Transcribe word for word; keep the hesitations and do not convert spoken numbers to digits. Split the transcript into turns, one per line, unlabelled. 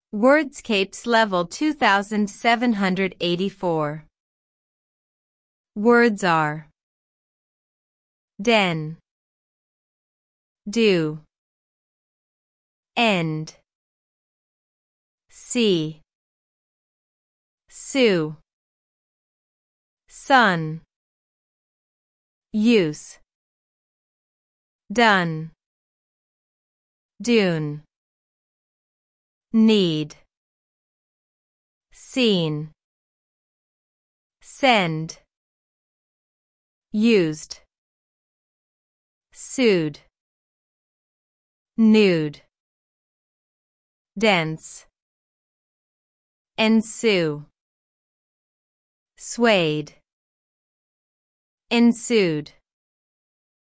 Wordscapes level two thousand seven hundred eighty-four. Words are den, do, end, see, sue, sun, use, done, dune, need, seen, send, used, sued, nude, dense, ensue, swayed, ensued.